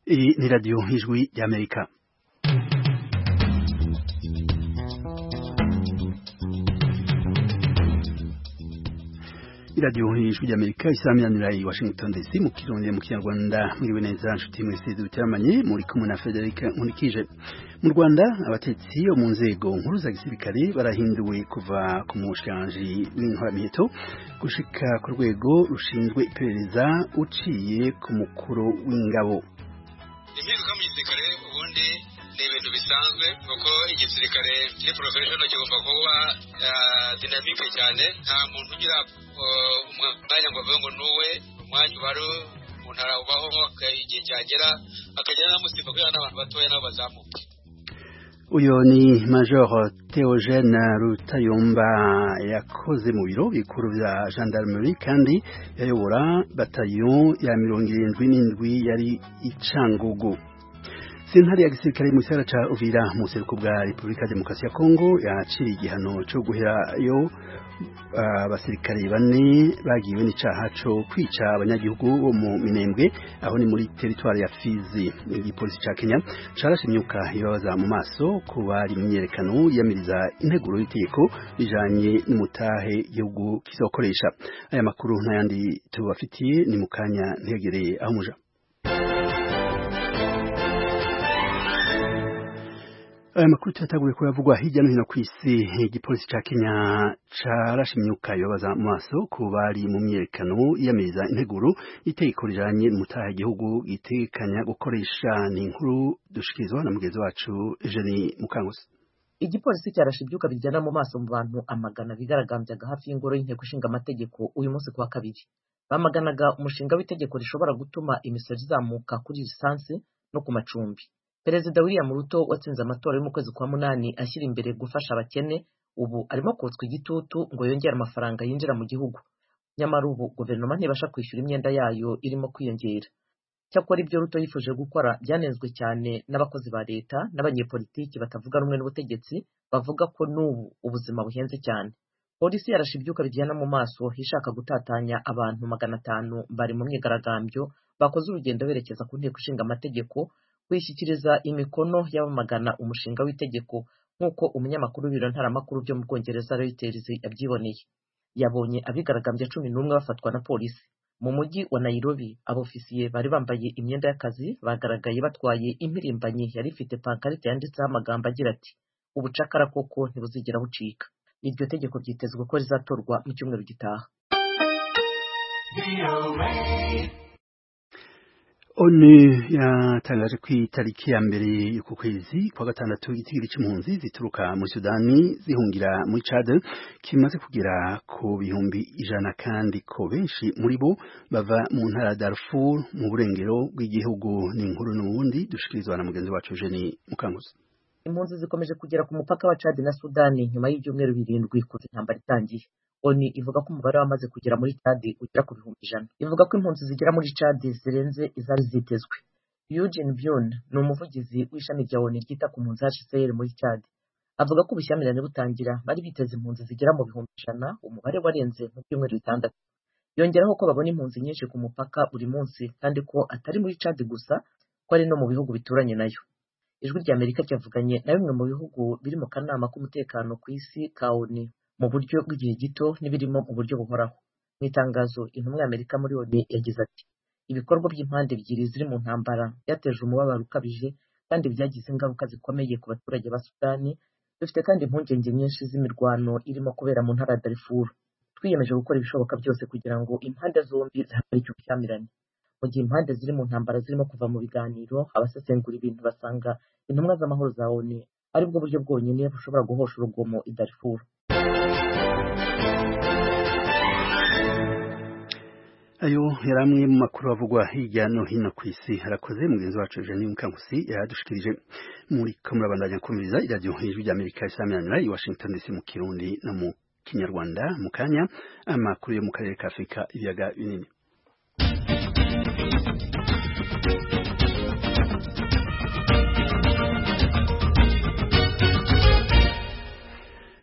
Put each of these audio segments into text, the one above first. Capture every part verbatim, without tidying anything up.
Iyi ni radiyo y'ijwi y'Amerika. iradiyo y'ijwi y'Amerika isaminanira i Washington D C mu kirundi mu kinyarwanda. Mwiriwe neza nshuti mwese duteramanye muri kumwe na Frederic Nkulikije. Mu Rwanda abatetsi bo mu nzego nkuru za gisirikare barahinduwe kuva ku mushikiranganji w'intwaramiheto gushika ku rwego rushinzwe iperereza uciye ku mukuru w'ingabo. Impinduka mu gisirikare ubundi ni ibintu bisanzwe kuko igisirikare kiri professional kigomba kuba dynamique cyane, nta muntu ugira umwanya ngo avuge ngo nuwe umwanya ubaro umuntu arabaho igihe cyagera akagera namusimba kugira n'abantu batoya nabo bazamuke. Uyo ni Major Theogene Rutayomba yakoze mu biro bikuru bya gendarmerie kandi yayobora bataillon ya mirongo irindwi n'indwi yari icangugu. Sentare ya gisirikare mu gisagara ca Uvira mu buseruko bwa Repubulika ya Demokarasi ya Kongo yaciriye igihano cyo guherayo abasirikare uh, bane bagiwe n'icaha cyo kwica abanyagihugu bo mu Minembwe aho ni muri territoire ya Fizi. Igipolisi ca Kenya carashimyuka ibabaza mu maso ku bari imyerekano yamiriza integuro y'itegeko bijanye n'umutahe igihugu kizokoresha. Aya makuru n'ayandi tubafitiye ni mukanya ntegereye aho muja. Aya makuru tuyataguye kuyavugwa hirya no hino ku isi. Igipolisi ca Kenya carashimyuka ibabaza mu maso ku bari mu myerekano yamiriza integuro itegeko rijanye n'umutahe igihugu gitekanya gukoresha. Ni inkuru dushikirizwa na mugenzi wacu Eugenie Mukangusi. Igipolisi cyarashibyuka bijyana mu maso mu bantu amagana bigaragambyaga hafi y'ingoro y'inteko ishinga amategeko uyu munsi kuwa kabiri. Bamaganaga umushinga w'itegeko rishobora gutuma imisoro izamuka kuri lisansi no ku macumbi. Perezida William Ruto watsinze amatora yo mu kwezi kwa munani ashyira imbere gufasha abakene, ubu arimo kotswa igitutu ngo yongere amafaranga yinjira mu gihugu. Nyamara ubu guverinoma ntibasha kwishyura imyenda yayo irimo kwiyongera. Cyakora ibyo Ruto yifuje gukora byanenzwe cyane n'abakozi ba leta n'abanyepolitiki batavuga rumwe n'ubutegetsi bavuga ko n'ubu ubuzima buhenze cyane. Polisi yarashibyuka bijyana mu maso ishaka gutatanya abantu magana atanu bari mu myigaragambyo bakoze urugendo berekeza ku nteko ishinga amategeko kwishyikiriza imikono y'abamagana umushinga w'itegeko nk'uko umunyamakuru w'ibiro ntaramakuru byo mu Bwongereza Reuters yabyiboneye. Yabonye abigaragambya cumi n'umwe bafatwa na polisi. Mu mujyi wa Nairobi abofisiye bari bambaye imyenda y'akazi bagaragaye batwaye impirimbanyi yari ifite pankarite yanditseho amagambo agira ati ubucakara koko ntibuzigera bucika. Iryo tegeko byitezwe ko rizatorwa mu cyumweru gitaha. ONU yatangaje ko itariki ya mbere y'uku kwezi kwa gatandatu igitigiri c'impunzi zituruka muri Sudani zihungira muri Chad kimaze kugera ku bihumbi ijana kandi ko benshi muri bo bava mu ntara Darfur mu burengero bw'igihugu. Ni inkuru n'ubundi dushikirizwa na mugenzi wacu Eugenie Mukangusi. Impunzi zikomeje kugera ku mupaka wa Chad na Sudani nyuma y'ibyumweru birindwi kuva intambara itangiye. ONU ivuga ko umubare wamaze kugera muri Chad ugera ku bihumbi ijana. Ivuga ko impunzi zigera muri Chad zirenze izari zitezwe. Eugene Byun ni umuvugizi w'ishami rya ONU ryita ku mpunzi H C R muri Chad. Avuga ko ubushyamirane butangira bari biteze impunzi zigera mu bihumbi ijana, umubare warenze mu byumweru bitandatu. Yongeraho ko babona impunzi nyinshi ku mupaka buri munsi kandi ko atari muri Chad gusa ko ari no mu bihugu bituranye nayo. Ijwi rya Amerika cyavuganye na bimwe mu bihugu biri mu kanama k'umutekano ku isi ka ONU mu buryo bw'igihe gito n'ibirimo mu buryo buhoraho. Mu itangazo intumwa y'Amerika muri ONU yagize ati ibikorwa by'impande ebyiri ziri mu ntambara byateje umubabaro ukabije kandi byagize ingaruka zikomeye ku baturage ba Sudani. Dufite kandi impungenge nyinshi z'imirwano irimo kubera mu ntara ya Darfur. Twiyemeje gukora ibishoboka byose kugira ngo impande zombi zihagarike ubushyamirane. Mu gihe impande ziri mu ntambara zirimo kuva mu biganiro, abasesengura ibintu basanga intumwa z'amahoro za ONU aribwo buryo bwonyine bushobora guhosha urugomo i Darfur. Ayo yaramwe mu makuru avugwa hirya no hino ku isi. Harakoze mugenzi wacu Eugenie Mukangusi yadushikirije. Muri kamurabandanya kumviriza iradiyo y'ijwi ry'Amerika isaminanira i Washington D C mu Kirundi no mu Kinyarwanda. Mu kanya amakuru yo mu karere ka Afrika ibiyaga binini.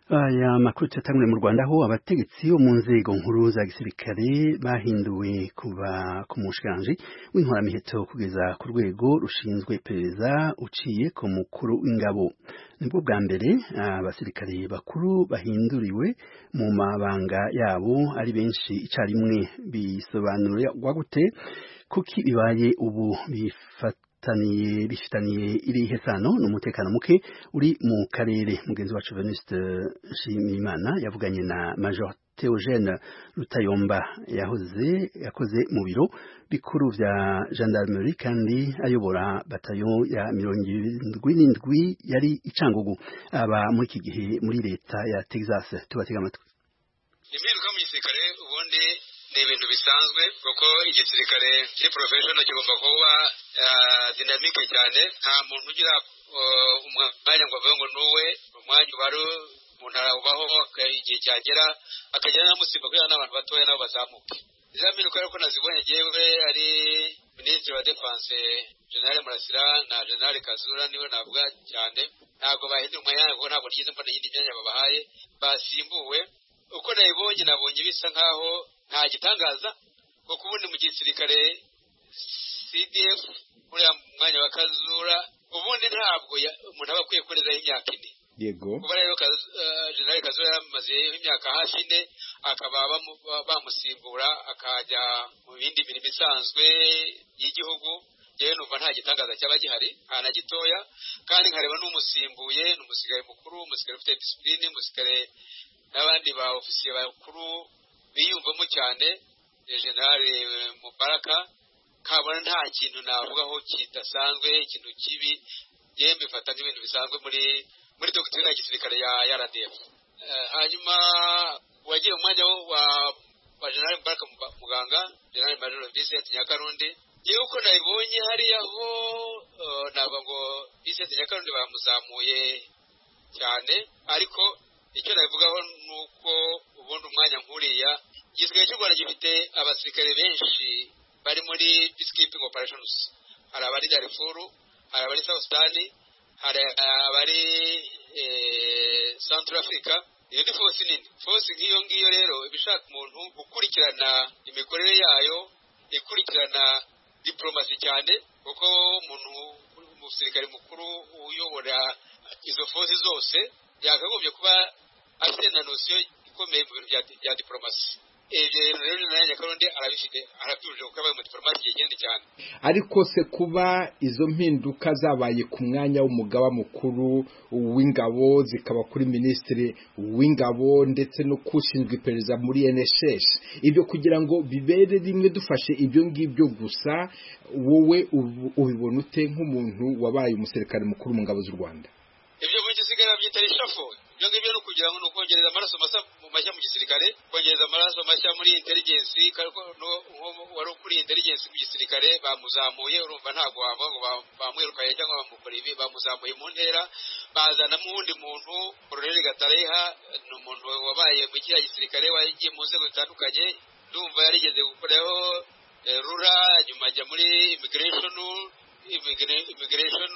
aya makuru tatangwe mu Rwanda ho abategetsi bo mu nzego nkuru za gisirikare bahinduwe kuva ku mushikanje w'inkoramiheto kugeza ku rwego rushinzwe iperereza uciye ku mukuru w'ingabo. Nibwo bwa mbere abasirikare bakuru bahinduriwe mu mabanga yabo ari benshi icarimwe. Bisobanura gute kuki bibaye ubu bifata taniye bifitaniye irihe sano n'umutekano muke uri mu karere? Mugenzi wacu Venuste Nshimiyimana yavuganye na Major Theogene Rutayomba yahoze yakoze mu biro bikuru vya gendarmerie kandi ayobora batayo ya mirongo irindwi n'indwi yari icangugu aba muri iki gihe muri leta ya Texas. Tubatega amatwi. Impinduka mu gisirikare ubundi ni ibintu bisanzwe kuko igisirikare kiri professional kigomba kuba dinamike cyane. Nta muntu ugira umwanya ngo avuge ngo nuwe umwanya ubaro umuntu arabaho igihe cyagera akagera namusimba kugira n'abantu batoya nabo bazamuke. Iza mpinduka rero ko nazibonye jewe ari Ministre wa Defense General Murasira na General Kazura niwe navuga cyane. Ntabwo bahindura umwanya ngo ntabwo ngize mbona yindi myanya babahaye basimbuwe. Uko nayibonye nabonye bisa nkaho nta gitangaza kuko ubundi mu gisirikare C D F muri mwanya wa Kazura ubundi ntabwo umuntu aba akwiye kurezaho imyaka ine. Yego kuba rero General Kazura yamaze imyaka hafi ine akaba bamusimbura akajya mu bindi mirimo isanzwe y'igihugu. Yewe numva nta gitangaza cyaba gihari ana gitoya kandi nkareba n'umusimbuye n'umusigare mukuru umusigare ufite discipline umusigare n'abandi ba ofisiye bakuru biyumvamo cyane. General Mubaraka kabona nta kintu navugaho kidasanzwe ikintu kibi yembe fata n'ibintu bisanzwe muri muri doctrine ya gisirikare ya R D F. Hanyuma wagiye umwanya wa wa General Mubaraka muganga General Major Vincent Nyakarundi yewe uko nayibonye hariya ho naba ngo Vincent Nyakarundi bamuzamuye cyane ariko icyo navugaho nuko ubundi umwanya nkuriya igisirikare cy'u Rwanda gifite abasirikare benshi bari muri peacekeeping operations. Hari abari Darfur, hari abari South Sudan, hari abari Central Africa. Iyo ni force nini. Force nk'iyo ngiyo rero ibishaka umuntu gukurikirana imikorere yayo ikurikirana diplomasi cyane kuko umuntu umusirikare mukuru uyobora izo force zose yakagombye kuba afite na notion ikomeye mu bintu bya diplomasi. Eje rero na Nyakarundi arabifite arabyuje ukaba mu diplomasi cyane cyane. Ariko se kuba izo mpinduka zabaye ku mwanya w'umugaba mukuru w'ingabo zikaba kuri ministre w'ingabo ndetse no kushinzwe iperereza muri N S S ibyo kugira ngo bibere rimwe dufashe ibyo ngibyo gusa wowe ubibona ute nk'umuntu wabaye umusirikare mukuru mu ngabo z'u Rwanda? Ibyo mu gisirikare byitari shafo ibyo ngibyo no kugira ngo nukongereza amaraso masa mu mashya mu gisirikare kongereza amaraso mashya muri intelligence kariko no wari kuri intelligence mu gisirikare bamuzamuye urumva ntago wava ngo bamwirukaye cyangwa bamukora ibi bamuzamuye mu ntera bazana mu wundi muntu Colonel Gatareha n'umuntu wabaye mu kiya gisirikare wagiye mu nzego zitandukanye ndumva yarigeze gukoraho rura nyuma ajya muri immigration immigration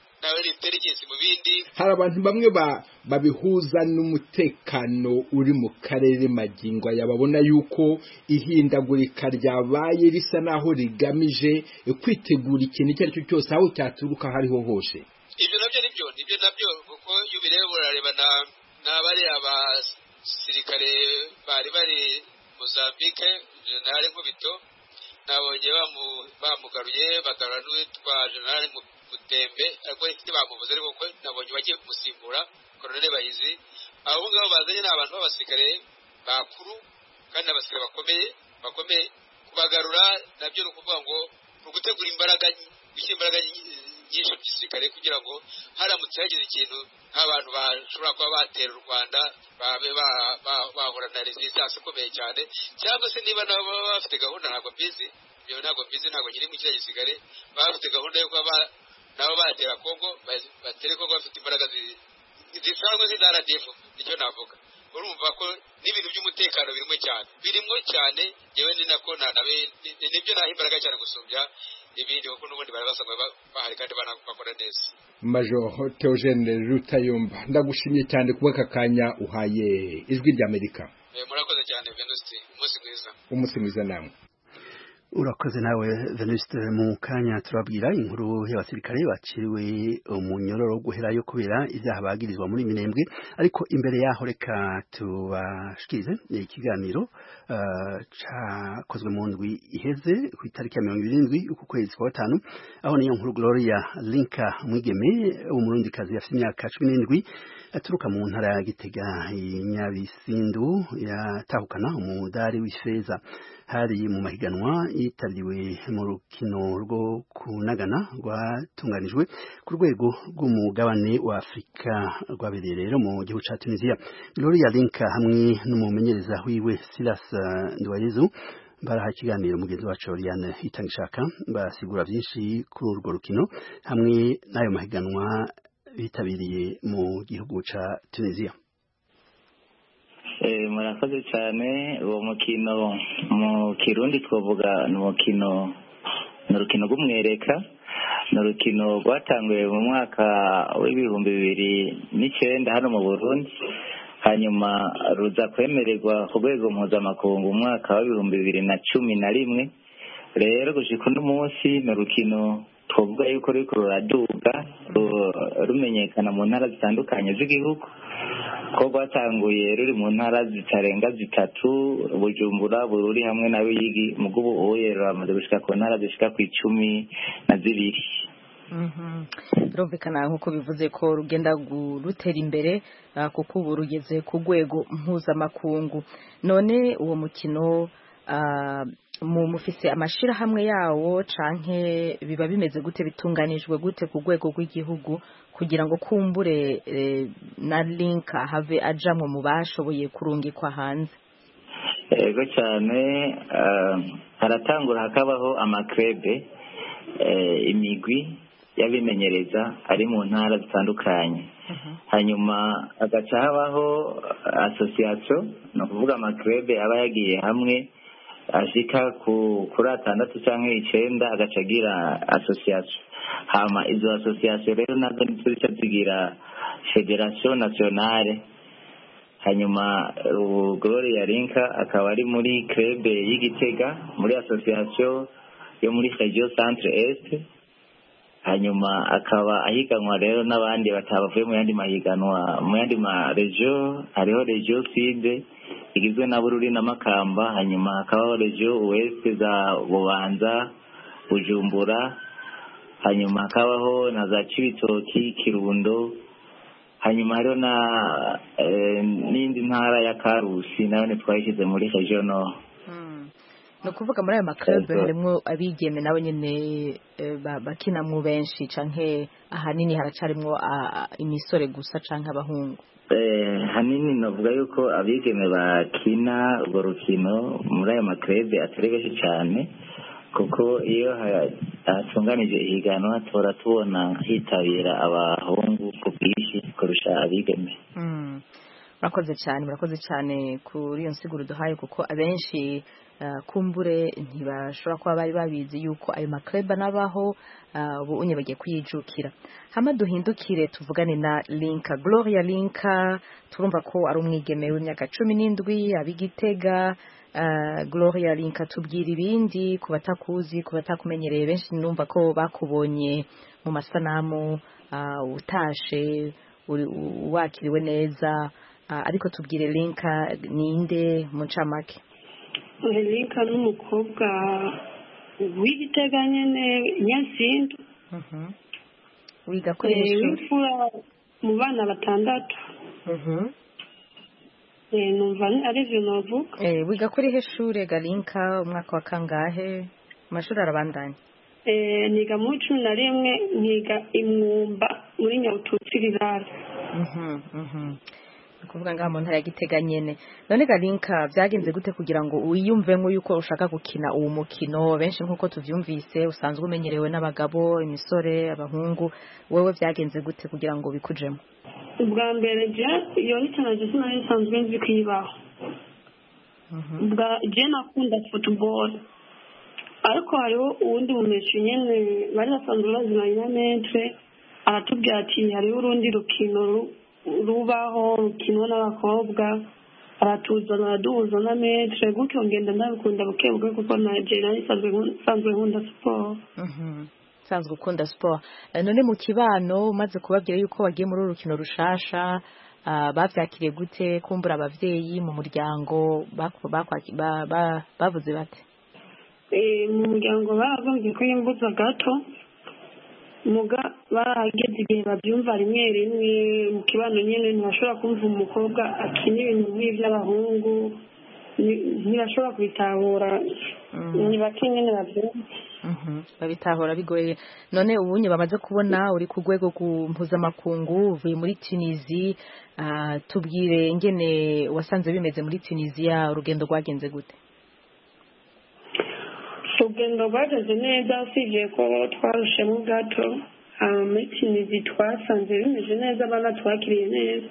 mu bindi. Hari abantu bamwe babihuza n'umutekano uri mu karere magingo yababona yuko ihindagurika ryabaye risa naho rigamije kwitegura ikintu icyo ari cyo cyose aho cyaturuka hariho hose. Ibyo nabyo nibyo nibyo nabyo kuko iyo bireba urareba na n'abari abasirikare bari bari Mozambique General Nkubito nabonye bamugaruye bagarura n'uwitwa General Mutembe ariko ifite bamuvuze ariko ko nabonye bagiye kumusimbura Colonel Bayizi. Abo ngabo bazanye n'abantu b'abasirikare bakuru kandi abasirikare bakomeye bakomeye kubagarura nabyo no kuvuga ngo ugutegura imbaraga imbaraga nyinshi gisirikare kugira ngo haramutse hagize ikintu nk'abantu bashobora kuba batera u Rwanda babe bahura na resistance ikomeye cyane cyangwa se niba nabo bafite gahunda ntabwo mbizi ibyo ntabwo mbizi ntabwo nyiri mu kiriya gisirikare bafite gahunda yo kuba nabo batera Kongo batere Kongo bafite imbaraga zisanzwe z'R D F nicyo navuga. Urumva ko n'ibintu by'umutekano birimo cyane birimo cyane yewe ni nako nanabe nibyo naho imbaraga cyane gusumbya ibindi kuko n'ubundi bari basanzwe bahari kandi bakora neza. Major Theogene Rutayomba, ndagushimiye cyane kuba aka kanya uhaye ijwi ry'Amerika. Murakoze cyane Venuste, umunsi mwiza. Umunsi mwiza namwe. Urakoze nawe Venuste. Mu kanya turabwira inkuru y'abasirikare baciriwe umunyororo guherayo kubera ivyaha bagirizwa muri Minembwe, ariko imbere yaho reka tubashikirize ikiganiro uh, cakozwe mu ndwi iheze ku itariki ya mirongo ibiri n'indwi uku kwezi kwa gatanu, aho niyo nkuru Gloria Linka, umwigeme w'umurundikazi afite imyaka cumi n'indwi aturuka mu ntara ya Gitega Nyabisindu yatahukana umudari w'ifeza. Hari mu mahiganwa yitabiriwe mu rukino rwo kunagana rwatunganijwe ku rwego rw'umugabane wa Afurika rwabereye rero mu gihugu ca Tunisia. Gloria Linka hamwe n'umumenyereza wiwe Silas Ndwayezu baraha ikiganiro mugenzi wacu Oriane Itangishaka, basigura byinshi kuri urwo rukino hamwe n'ayo mahiganwa bitabiriye mu gihugu ca Tunisia. Eh murakoze cyane. Uwo mukino mu Kirundi twovuga ni umukino n'urukino rw'umwereka, n'urukino rwatanguye mu mwaka w'ibihumbi bibiri n'icyenda hano mu Burundi, hanyuma ruza kwemererwa ku rwego mpuzamakungu mu mwaka w'ibihumbi bibiri na cumi na rimwe. Rero gushika uno munsi ni urukino twovuga yuko ruriko ruraduga rumenyekana mu ntara zitandukanye z'igihugu, ko rwatanguye ruri mu ntara zitarenga zitatu, Bujumbura, Bururi hamwe na Ruyigi, mugubu uye ruramaze gushika ku ntara zishika ku icumi na zibiri. Birumvikana nk'uko bivuze ko rugenda rutera imbere kuko ubu rugeze ku rwego mpuzamakungu. None uwo mukino mu mufise amashirahamwe yawo canke biba bimeze gute, bitunganijwe gute ku rwego rw'igihugu kugira ngo kumbure e, na Linka have ajamwe mu bashoboye kurungikwa hanze? Yego cyane, uh, haratangura hakabaho amakrebe uh, imigwi yabimenyereza ari mu ntara zitandukanye. Uh-huh. Hanyuma agaca habaho association, no kuvuga amakrebe aba yagiye hamwe ashika ku kuri atandatu canke icenda agacagira association. Hama izo association rero nazo nizo zigira Federation Nationale. Hanyuma uh, Gloria Linka akaba ari muri club y'Igitega muri association yo muri Region Centre Est. Hanyuma akaba ahiganwa rero n'abandi batabavuye mu yandi mahiganwa mu yandi ma region, hariho Region Sud igizwe na Bururi na Makamba, hanyuma hakabaho Region Ouest za Bubanza, Bujumbura, hanyuma hakabaho na za Cibitoki, Kirundo, hanyuma hariho na e, n'indi ntara ya Karusi nayo twayishyize muri Region Nord. No kuvuga muri aya maklub harimo abigeme nabo nyene bakina mu benshi canke ahanini haracarimwo imisore gusa canke abahungu? Eh hanini novuga yuko abigeme bakina urwo rukino muri aya maklub atari benshi cyane, kuko iyo hatunganije ihiganwa tora tubona hitabira abahungu ku bwinshi kurusha abigeme. Mm. Murakoze cyane, murakoze cyane kuri iyo nsiguro duhaye, kuko abenshi Uh, kumbure ntibashobora kuba bari babizi yuko ayo makleba nabaho ubu uh, unye bagiye kuyijukira. Hama duhindukire tuvugane na Linka, Gloria Linka, turumva ko ari umwigeme w'imyaka cumi n'indwi ab'Igitega. uh, Gloria Linka, tubwira ibindi ku batakuzi, ku batakumenyereye. Benshi numva ko bakubonye mu masanamu uh, utashe wakiriwe neza, uh, ariko tubwire Linka ninde mu ncamake? Linka n'umukobwa w'Igitega nyene Nyasindu. Mhm. Wiga kuri w'imfura mu bana batandatu. Mhm. Eh numva ari byo novuga. Eh wiga kuri he shure Galinka, umwaka wa kangahe? Amashuri arabandanya? Eh niga mu cumi na rimwe, niga imwumba muri Nyabututsi Rirara. Mhm. Mhm. Kuvuga ngaha mu ntara ya Gitega nyene. None Galinka, byagenze gute kugira ngo uyumve ngo yuko ushaka gukina uwo mukino? Benshi nkuko tuvyumvise usanzwe umenyerewe n'abagabo, imisore, abahungu, wewe byagenze gute kugira ngo bikujemo? Ubwa mbere je iyo ni cyane je sinari nsanzwe nzi kwibaho. Mhm. Ubwa je nakunda football. ariko hariho uwundi mumesha nyene bari basanzwe baziranye na metre aratubwira ati hariho urundi rukino rubaho rukinwa n'abakobwa aratuzana araduhuza na metre gutyo ngenda ndabikunda buke buke kuko naje nari sanzwe nkunda siporo sanzwe ukunda siporo none mu kibano umaze kubabwira yuko wagiye muri urukino rushasha bavyakiriye gute kumbura abavyeyi mu muryango bavuze bate mu muryango baravuze ko yimbuza gato muga barageze igihe babyumva rimwe rimwe mu kibano nyine ntibashobora kumva umukobwa akina ibintu nk'iby'abahungu ntibashobora kubitahura ni bake nyine babyumva babitahura bigoye none ubunye bamaze kubona uri ku rwego mpuzamakungu uvuye muri Tunisie tubwire ingene wasanze bimeze muri Tunisia urugendo rwagenze gute urugendo rwagenze neza usibye ko twarushemo gato muri Tunisie twasanze bimeze neza abana twakiriye neza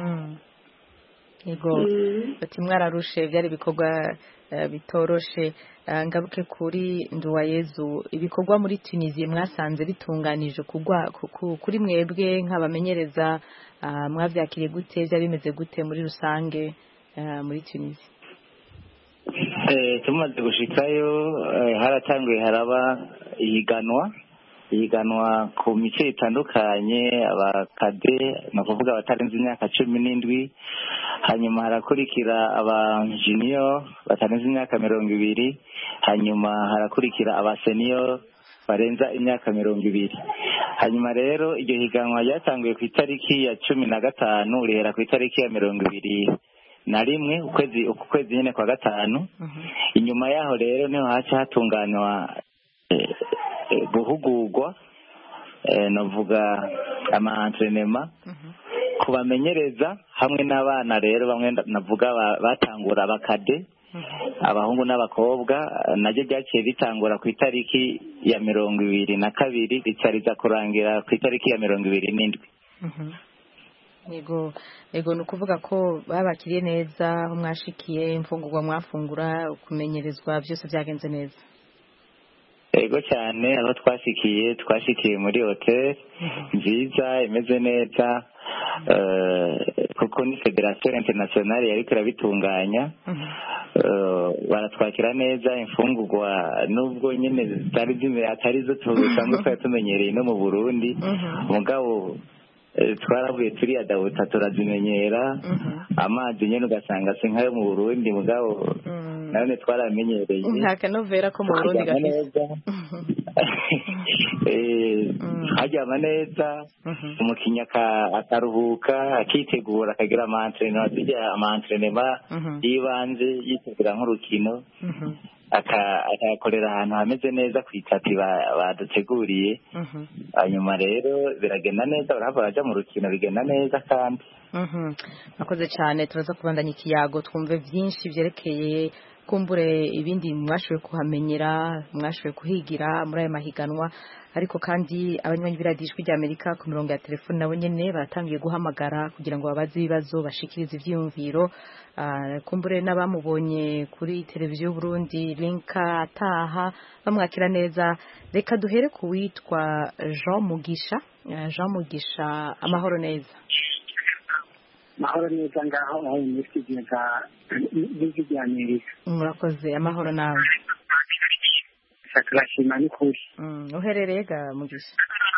yego bati mwararushe byari ibikorwa bitoroshe ngabuke kuri Nduwayezu ibikorwa muri Tunisie mwasanze bitunganije kugwa kuri mwebwe nk'abamenyereza mwavyakiriye gute byari bimeze gute muri rusange muri Tunisie tumaze gushikayo haratanguye haraba ihiganwa ihiganwa ku mice itandukanye abakade ni ukuvuga abatarenze imyaka cumi n'indwi hanyuma harakurikira aba junior batarenze imyaka mirongo ibiri hanyuma harakurikira aba senior barenza imyaka mirongo ibiri hanyuma rero iryo higanwa ryatanguye ku itariki ya cumi na gatanu rihera ku itariki ya mirongo ibiri na rimwe ukwezi uku kwezi nyine kwa gatanu inyuma yaho rero niho haca hatunganywa guhugurwa navuga ama entraînement kubamenyereza hamwe n'abana rero bamwe navuga batangura abakade abahungu n'abakobwa najye byaciye bitangura ku itariki ya mirongo ibiri na kabiri ricariza kurangira ku itariki ya mirongo ibiri n'indwi Ego ego nukuvuga ko babakiriye neza aho mwashikiye imfungurwa mwafungura kumenyerezwa byose byagenze neza Ego cyane aho twashikiye twashikiye muri hotel nziza imeze neza kuko ni Federation Internationale yari kirabitunganya baratwakira neza imfungurwa nubwo nyine zari zimwe atari zo tusanzwe twari tumenyereye no mu Burundi mugabo twaravuye turi adabuta turazimenyera amazi nyene ugasanga se nkayo mu Burundi mugabo none twaramenyereye nta kanovera ko mu Burundi gafise eh hajyama neza umukinya akaruhuka akitegura akagira amantreno atijya amantrema yibanze yitegura nk'urukino akayakorera ahantu hameze neza ku itapi baduteguriye hanyuma rero biragenda neza urahava baja mu rukino bigenda neza kandi akoze cyane turaza kubandanya ikiyago twumve byinshi byerekeye kumbure ibindi mwashoboye kuhamenyera mwashoboye kuhigira muri aya mahiganwa ariko kandi abanywanyi biradijwe rya Amerika ku mirongo ya telefone nabo nyene baratangiye guhamagara kugira ngo babaze ibibazo bashikirize ivyumviro kumbure n'abamubonye kuri televiziyo Burundi linka ataha bamwakira neza reka duhere ku witwa Jean Mugisha Jean Mugisha amahoro neza mahoro neza ngaho aho mwisigiza n'ijya Amerika murakoze amahoro nawe turashima n'ukuri uherereye ga Mugisha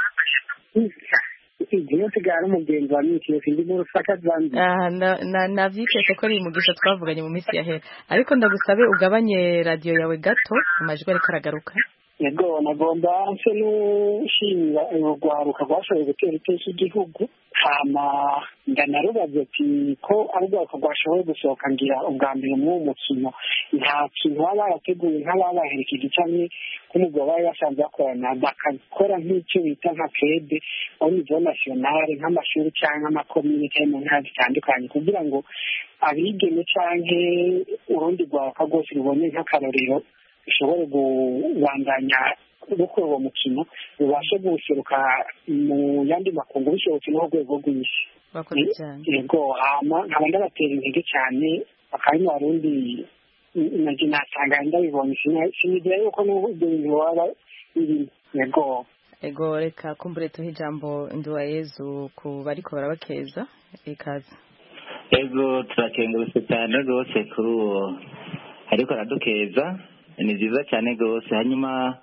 igihe sigara umugenzi wa miki yo ndi mu Rusaka Zambia ah na na vyitese ko ari Mugisha twavuganye mu minsi yahera ariko ndagusabe ugabanye radio yawe gato amajwi ariko aragaruka yego nagomba nse n'ushimira urugwaruka rwashoboye gutera iteka igihugu hama ndanarubaze ati ko arugwaruka rwashoboye gusohoka ngira ubwa mbere mu mukino nta kintu baba barateguye nk'ababaherekeje cyane nk'umugabo bari basanzwe bakorana bakakora nk'icyo bita nka krede au niveau national nk'amashuri cyangwa amakomine cyangwa mu ntara zitandukanye kugira ngo abigeme canke urundi rwaruka rwose rubone nk'akarorero ushobore kubandanya gukora uwo mukino rubashe guseruka mu yandi makungu bishobotse no rwego rw'isi bakoze cyane yego hama nkaba ndabatera intege cyane bakari mu Barundi nasanga ndabibonye sinigera yuko n'ibyo bintu waba biri yego ego reka kumbure tuhe ijambo Nduwayezu ku bariko barabakeza ikaze. Ego turakengurutse cyane rwose kuri uwo ariko aradukeza ni byiza cyane rwose. Hanyuma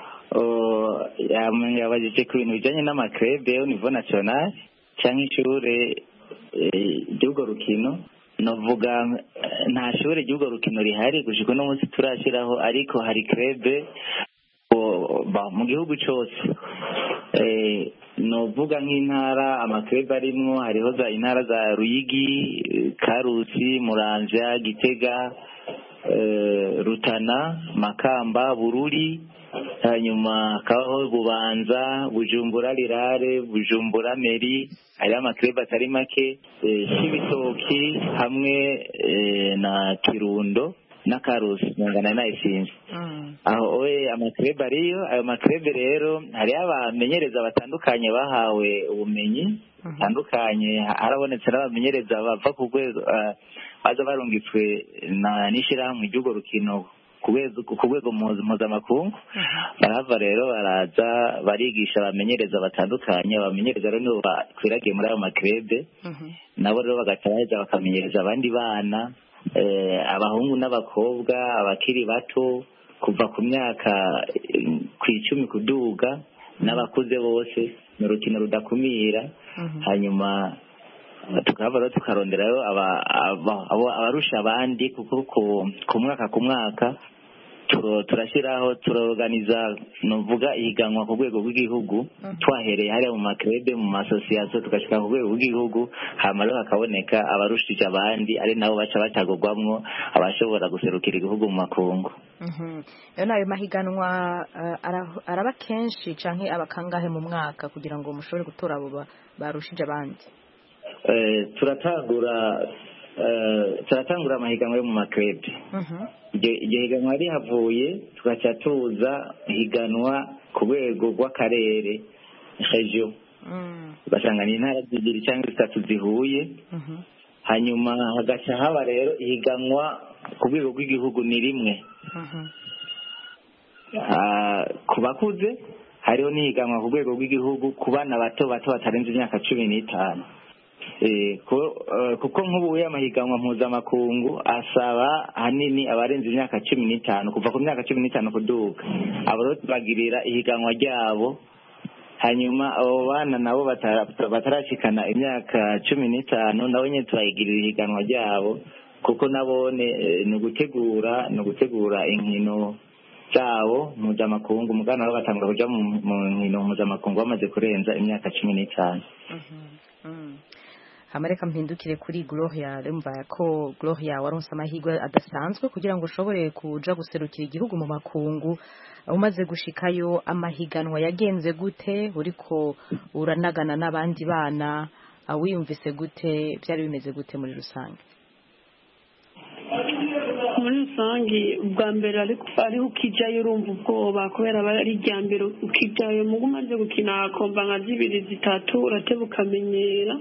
yabajije ku bintu bijyanye n'amakrebe au niveau national cyangwa ishure ry'urwo rukino. Navuga nta shure ry'urwo rukino rihari gushika uno munsi turashyiraho, ariko hari krebe mu gihugu cyose. Novuga nk'intara amakrebe arimwo hariho za intara za Ruyigi, Karusi, Muramvya, Gitega, Rutana, Makamba, Bururi, hanyuma hakabaho Bubanza, Bujumbura Rirare, Bujumbura Meri, hariho amakrebe atari make, Cibitoki hamwe na Kirundo na Karusi ngana nayisinze. Aho oye amakrebe ariyo. Ayo makrebe rero hariho abamenyereza batandukanye bahawe ubumenyi batandukanye. Harabonetse n'abamenyereza bava ku rwego baza barungitswe n'ishyirahamwe ry'urwo rukino ku rwego mpuzamakungu. Barahava rero baraza barigisha abamenyereza batandukanye. Abamenyereza rero nibo bakwiragiye muri ayo makrebe, nabo rero bagaca baheza bakamenyereza abandi bana, abahungu n'abakobwa, abakiri bato kuva ku myaka ku icumi kuduga n'abakuze bose. Ni urukino rudakumira. Hanyuma tukava rero tukaronderayo abarusha abandi, kuko ku mwaka ku mwaka turashyiraho turorganiza nuvuga ihiganwa ku rwego rw'igihugu, twahereye hariya mu makrebe mu masosiyasiyo tugashyika ku rwego rw'igihugu. hama rero hakaboneka abarushije abandi, ari nabo baca batagurwamwo abashobora guserukira igihugu mu makungu. Rero nayo mahiganwa araba kenshi canke abakangahe mu mwaka kugira ngo mushobore gutora abo barushije abandi? turatangura turatangura amahiganwa yo mu makrebe. Igihe higanwa rihavuye tugaca tuza higanwa ku rwego rw'akarere region, ugasanga ni intara zibiri cyangwa zitatu zihuye. Hanyuma hagaca haba rero ihiganwa ku rwego rw'igihugu ni rimwe. Ku bakuze hariho n'ihiganwa ku rwego rw'igihugu ku bana bato bato batarenze imyaka cumi n'itanu. kuko nk'ubu amahiganwa mpuzamakungu asaba ahanini abarenze imyaka cumi n'itanu, kuva ku myaka cumi n'itanu kuduka. Abo rero tubagirira ihiganwa ryabo, hanyuma abo bana nabo batarashikana imyaka cumi n'itanu nabo nyine tubagirira ihiganwa ryabo, kuko nabo ni ugutegura ni ugutegura inkino zabo mpuzamakungu. Umugana nabo batangura kuja mu nkino mpuzamakungu bamaze kurenza imyaka cumi n'itanu. Amareka mpindukire kuri Gloria. Remba ko Gloria waronse amahirwe adasanzwe kugira ngo ushobore kuja guserukira igihugu mu makungu. Umaze gushikayo amahiganwa yagenze gute? Uriko uranagana n'abandi bana, wiyumvise gute? Byari bimeze gute muri rusange? Muri rusange ubwa mbere ariho ukijayo urumva ubwoba kubera ari irya mbere ukijayo, mugu umaze gukina komba nka zibiri zitatu urateba ukamenyera.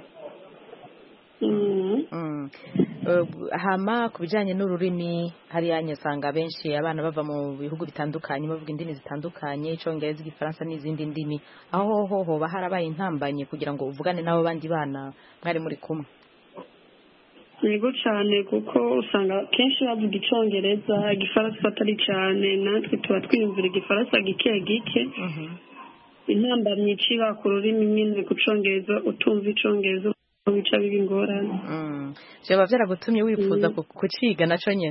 Hama ku bijyanye n'ururimi hariya nyasanga benshi abana bava mu bihugu bitandukanye bavuga indimi zitandukanye, Icongereza, Igifaransa n'izindi ndimi. Aho ho hoba harabaye intambanye kugira ngo uvugane n'abo bandi bana mwari muri kumwe? Yego cyane, kuko usanga kenshi bavuga Icongereza, Igifaransa atari cyane, natwe tuba twiyumvira Igifaransa gike gike. Intambamyi iciba ku rurimi nyine ku Congereza, utumva Icongereza bica biba ingorane. Byaba byaragutumye wifuza kuciga naco nyene?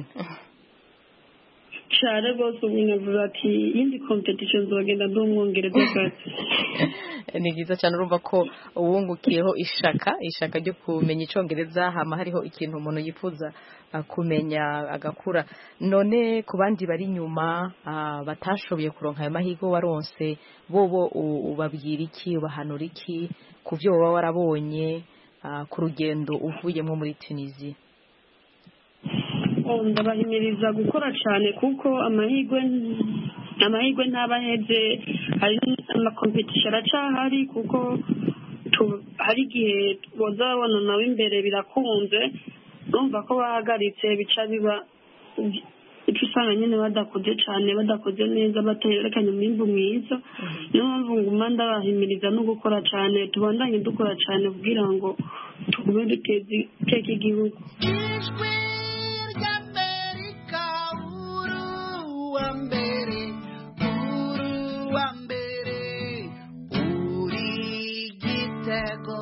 Cyane rwose ubu navuga ati iyindi competition zogenda ndumwongereza gati. Ni byiza cyane, urumva ko uwungukiyeho ishaka ishaka ryo kumenya Icongereza, hama hariho ikintu umuntu yifuza kumenya agakura. None ku bandi bari nyuma batashoboye kuronka ayo mahirwe waronse, bobo ubabwira iki, ubahanura iki ku byo baba warabonye ku rugendo uvuyemo muri Tunisia? Ndabahimiriza gukora cyane, kuko amahirwe amahirwe ntabaheze. Hari amakompetisiyo aracahari, kuko hari igihe boza babona nawe imbere birakunze, urumva ko bahagaritse bica biba icyo usanga nyine badakoze cyane badakoze neza baterekanye umwimbu mwiza niyo mpamvu nguma ndabahimiriza no gukora cyane tubandanye dukora cyane kugira ngo tugume duteze iteka igihugu ijwi ry'Amerika uru wa mbere uru wa mbere uri Gitego.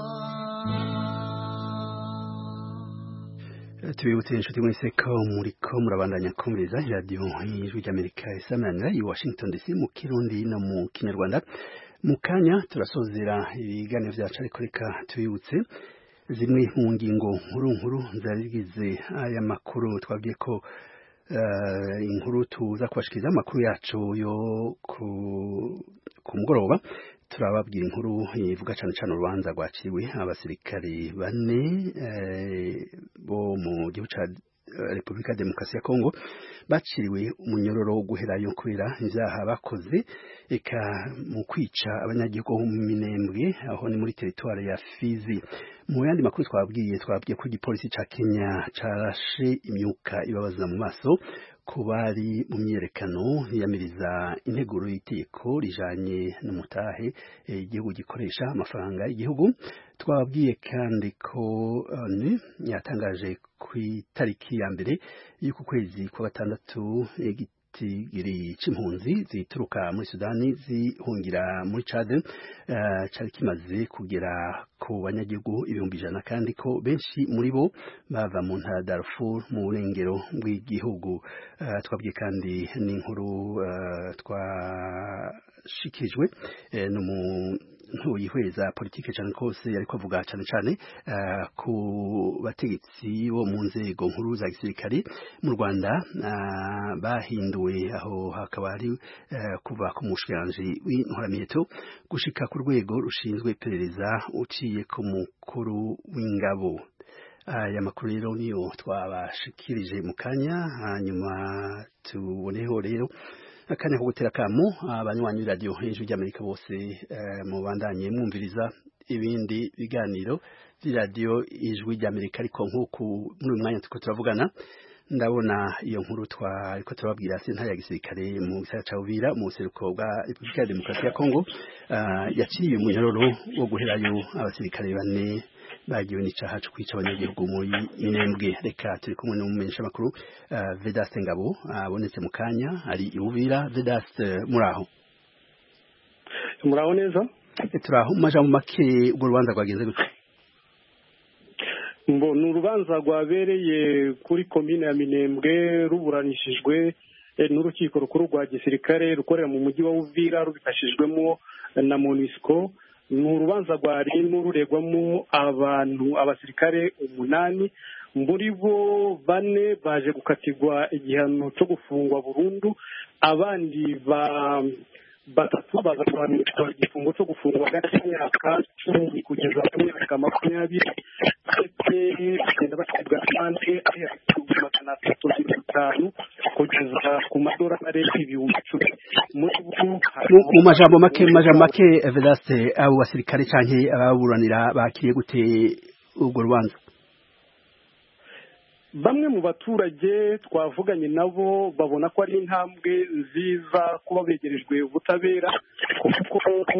tubibutse inshuti mwese ko muriko murabandanya kumviriza radio y'Ijwi ry'Amerika isamanira i Washington D C mu Kirundi no mu Kinyarwanda. Mu kanya turasozera ibiganiro vyacu ariko reka tubibutse zimwe mu ngingo nkuru nkuru zarigize aya makuru. Twabwiye ko uh, inkuru tuza kubashikiriza amakuru yacu yo ku ku mugoroba turababwira inkuru ivuga cyane cyane urubanza rwaciriwe abasirikari bane eh, bo mu gihugu ca Republika ya Demokarasi ya Kongo baciriwe umunyororo wo guherayo kubera ivyaha bakoze eka mu kwica abanyagihugu mu Minembwe aho ni muri territoire ya Fizi. Mu yandi makuru twabwiye twabwiye ko igipolisi ca Kenya carashe imyuka ibabaza mu maso ku bari mu myerekano yamiriza integuro y'iteko rijanye n'umutahe igihugu gikoresha amafaranga y'igihugu. Twabwiye kandi ko uh, yatangaje ku itariki ya mbere y'uku kwezi kwa gatandatu igitigiri c'impunzi zituruka muri Sudani zihungira muri Chad uh, cari kimaze kugera ku banyagihugu ibihumbi ijana kandi ko benshi muri bo bava mu ntara Darfur mu burengero bw'igihugu. Uh, twabwiye kandi n'inkuru uh, twashikijwe uh, no mu ntuyihweza politike cyane kose yariko avuga cyane cyane uh, ku bategetsi bo mu nzego nkuru za gisirikare mu Rwanda uh, bahinduwe aho hakaba ari uh, kuva ku mushikiranganje w'intwaramiheto gushika ku rwego rushinzwe iperereza uciye ku mukuru w'ingabo. aya uh, makuru rero niyo twabashikirije mu kanya hanyuma tuboneho rero akanya ko gutera kamo abanywanyi radio y'Ijwi ry'Amerika bose uh, mu bandanye mwumviriza ibindi biganiro by'iradio Ijwi ry'Amerika ariko nkuko muri mwanya tuko turavugana ndabona iyo nkuru twariko turababwira sentare ya gisirikare mu gisagara ca Uvira mu seruko bwa Republika ya Demokarasi ya Kongo uh, yaciye umunyororo wo guherayo abasirikare bane bagiwe n'icaha cyo kwica abanyagihugu muri Minembwe. Reka turi kumwe n'umumenyesha makuru uh, Vedaste Ngabo abonetse uh, mu kanya ari Uvira. Vedaste, muraho? Muraho neza? Turaho. Majambo make urwo rubanza rwagenze gute? Mbo ni urubanza rwabereye kuri komine ya Minembwe ruburanishijwe eh, n'urukiko rukuru rwa gisirikare rukorera mu mujyi wa Uvira rubifashijwemo na MONUSCO. Ni urubanza rwari n'ururegwamo abantu abasirikare umunani, muri bo bane baje gukatirwa igihano cyo gufungwa burundu, abandi ba batatu baza kuhanishwa igifungo cyo gufungwa hagati y'imyaka cumi kugeza ku myaka makumyabiri ndetse bagenda bacibwa amande ari hagati magana atatu mirongo itanu kugeza ku madolari ibihumbi icumi. Mu majambo make majambo make Vedaste, abo basirikare canke ababuranira bakiriye gute urwo rubanza? Bamwe mu baturage twavuganye nabo babona ko ari intambwe nziza kuba begerejwe ubutabera kuko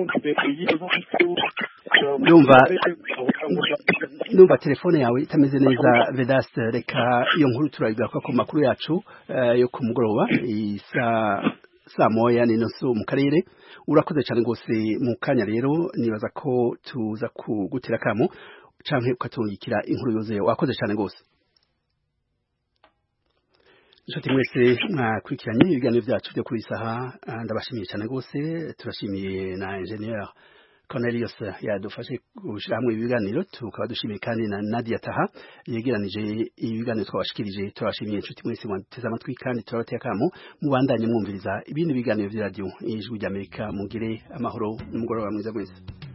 ndumva ndumva telefone yawe itameze neza Vedaste. Reka iyo nkuru turayigaruka ku makuru yacu uh, yo ku mugoroba isa saa moya n'inusu mu karere. Urakoze cyane rwose. Mu kanya rero nibaza ko tuza kugutira kamo canke ukatungikira inkuru yuzuye. Wakoze cyane rwose. Nshuti mwese mwakurikiranye ibiganiro byacu byo kuri saha, ndabashimiye cyane rwose. Turashimiye na engineer Cornelius yadufashe gushira hamwe ibiganiro, tukaba dushimiye kandi na Nadia Taha yegeranije ibiganiro twabashikirije. Turashimiye inshuti mwese mwateze amatwi kandi turabateye akamo mubandanye mwumviriza ibindi biganiro bya radio Ijwi ry'Amerika. Mugire amahoro n'umugoroba mwiza mwese.